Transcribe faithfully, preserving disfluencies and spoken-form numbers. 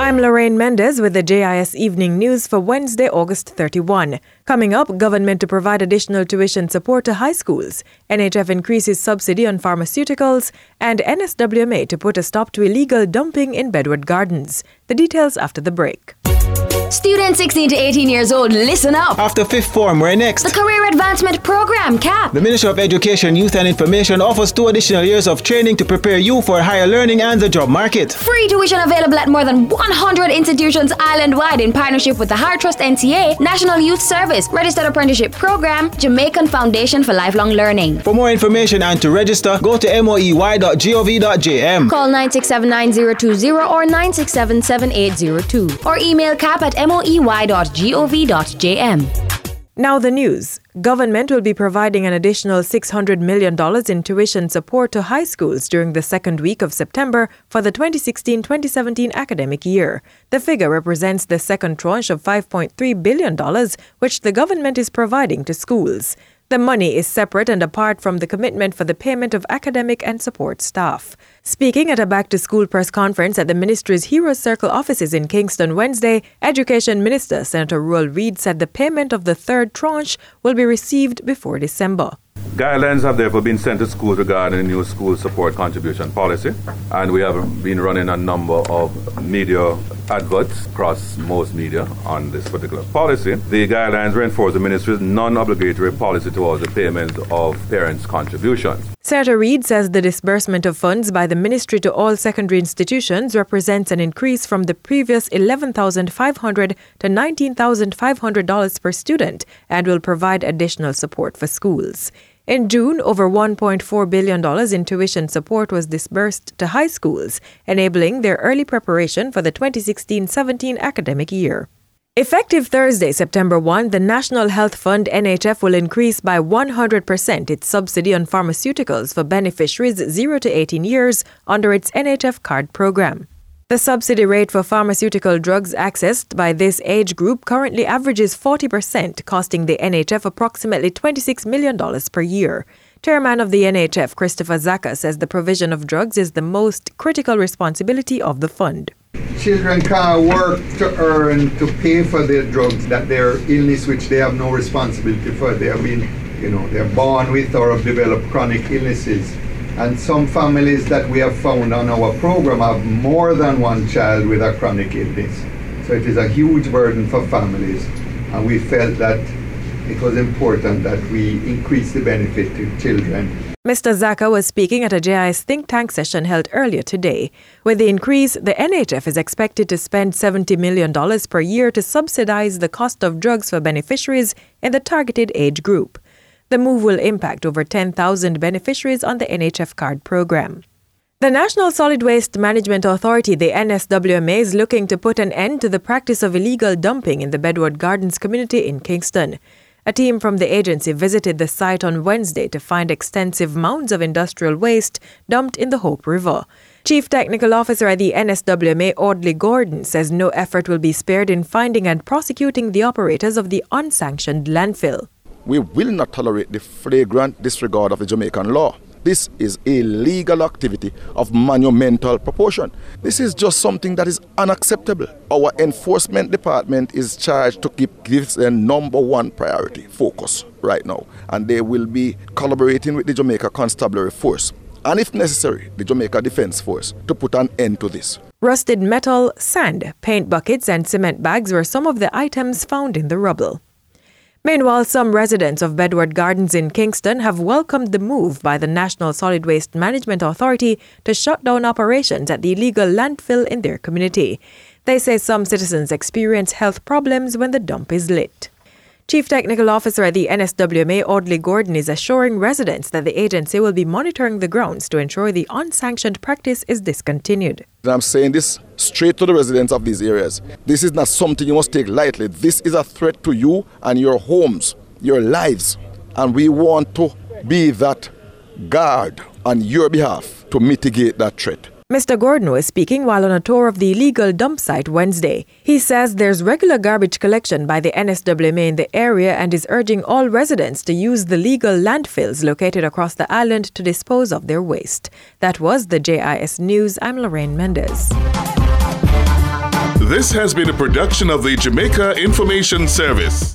I'm Lorraine Mendez with the J I S Evening News for Wednesday, August thirty-first. Coming up, government to provide additional tuition support to high schools, N H F increases subsidy on pharmaceuticals, and N S W M A to put a stop to illegal dumping in Bedward Gardens. The details after the break. Students sixteen to eighteen years old, listen up. After fifth form, we're next. The Career Advancement Program, C A P. The Ministry of Education, Youth and Information offers two additional years of training to prepare you for higher learning and the job market. Free tuition available at more than one hundred institutions island-wide in partnership with the Higher Trust N C A, National Youth Service, Registered Apprenticeship Program, Jamaican Foundation for Lifelong Learning. For more information and to register, go to moey dot gov dot j m. Call nine six seven nine zero two zero or nine six seven seven eight zero two or email cap at moey dot gov dot j m. Now the news. Government will be providing an additional six hundred million dollars in tuition support to high schools during the second week of September for the twenty sixteen twenty seventeen academic year. The figure represents the second tranche of five point three billion dollars, which the government is providing to schools. The money is separate and apart from the commitment for the payment of academic and support staff. Speaking at a back-to-school press conference at the ministry's Heroes Circle offices in Kingston Wednesday, Education Minister Senator Ruel Reid said the payment of the third tranche will be received before December. Guidelines have therefore been sent to schools regarding the new school support contribution policy, and we have been running a number of media adverts across most media on this particular policy. The guidelines reinforce the ministry's non-obligatory policy towards the payment of parents' contributions. Senator Reid says the disbursement of funds by the ministry to all secondary institutions represents an increase from the previous eleven thousand five hundred dollars to nineteen thousand five hundred dollars per student and will provide additional support for schools. In June, over one point four billion dollars in tuition support was disbursed to high schools, enabling their early preparation for the twenty sixteen seventeen academic year. Effective Thursday, September first, the National Health Fund N H F will increase by one hundred percent its subsidy on pharmaceuticals for beneficiaries zero to eighteen years under its N H F card program. The subsidy rate for pharmaceutical drugs accessed by this age group currently averages forty percent, costing the N H F approximately twenty-six million dollars per year. Chairman of the N H F, Christopher Zaka, says the provision of drugs is the most critical responsibility of the fund. Children can't work to earn to pay for their drugs, that their illness which they have no responsibility for. They have been, you know, they're born with or have developed chronic illnesses. And some families that we have found on our program have more than one child with a chronic illness. So it is a huge burden for families. And we felt that it was important that we increase the benefit to children. Mister Zaka was speaking at a J I S think tank session held earlier today. With the increase, the N H F is expected to spend seventy million dollars per year to subsidize the cost of drugs for beneficiaries in the targeted age group. The move will impact over ten thousand beneficiaries on the N H F card program. The National Solid Waste Management Authority, the N S W M A, is looking to put an end to the practice of illegal dumping in the Bedward Gardens community in Kingston. A team from the agency visited the site on Wednesday to find extensive mounds of industrial waste dumped in the Hope River. Chief Technical Officer at the N S W M A, Audley Gordon, says no effort will be spared in finding and prosecuting the operators of the unsanctioned landfill. We will not tolerate the flagrant disregard of the Jamaican law. This is a legal activity of monumental proportion. This is just something that is unacceptable. Our enforcement department is charged to keep this the number one priority focus right now. And they will be collaborating with the Jamaica Constabulary Force and, if necessary, the Jamaica Defence Force to put an end to this. Rusted metal, sand, paint buckets and cement bags were some of the items found in the rubble. Meanwhile, some residents of Bedward Gardens in Kingston have welcomed the move by the National Solid Waste Management Authority to shut down operations at the illegal landfill in their community. They say some citizens experience health problems when the dump is lit. Chief Technical Officer at the N S W M A, Audley Gordon, is assuring residents that the agency will be monitoring the grounds to ensure the unsanctioned practice is discontinued. I'm saying this straight to the residents of these areas. This is not something you must take lightly. This is a threat to you and your homes, your lives. And we want to be that guard on your behalf to mitigate that threat. Mister Gordon was speaking while on a tour of the illegal dump site Wednesday. He says there's regular garbage collection by the N S W M A in the area and is urging all residents to use the legal landfills located across the island to dispose of their waste. That was the J I S News. I'm Lorraine Mendez. This has been a production of the Jamaica Information Service.